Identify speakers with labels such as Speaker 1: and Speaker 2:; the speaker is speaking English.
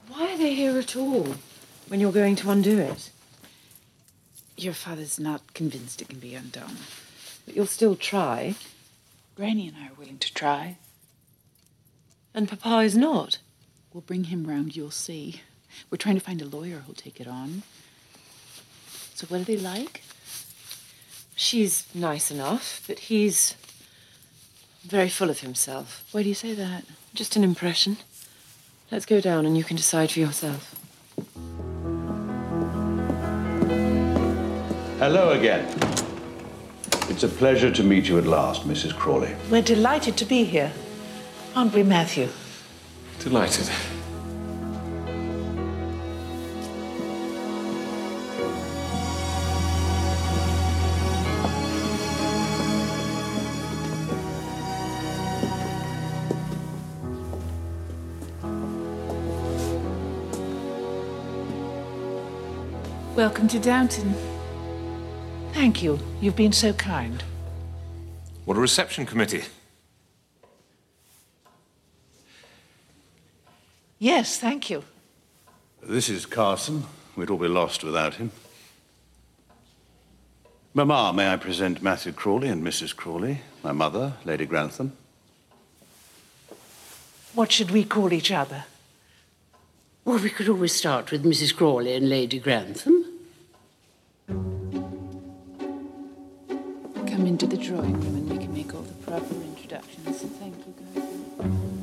Speaker 1: Why are they here at all, when you're going to undo it?
Speaker 2: Your father's not convinced it can be undone.
Speaker 1: But you'll still try.
Speaker 2: Granny and I are willing to try.
Speaker 1: And Papa is not.
Speaker 2: We'll bring him round, you'll see. We're trying to find a lawyer who'll take it on. So what are they like?
Speaker 1: She's nice enough, but he's very full of himself.
Speaker 2: Why do you say that?
Speaker 1: Just an impression. Let's go down and you can decide for yourself.
Speaker 3: Hello again. It's a pleasure to meet you at last, Mrs. Crawley.
Speaker 4: We're delighted to be here. Aren't we, Matthew?
Speaker 5: Delighted.
Speaker 2: Welcome to Downton.
Speaker 4: Thank you. You've been so kind.
Speaker 5: What a reception committee.
Speaker 4: Yes, thank you.
Speaker 3: This is Carson. We'd all be lost without him. Mamma, may I present Matthew Crawley and Mrs. Crawley, my mother, Lady Grantham.
Speaker 4: What should we call each other?
Speaker 6: Well, we could always start with Mrs. Crawley and Lady Grantham.
Speaker 2: Come into the drawing room and we can make all the proper introductions. Thank you, guys.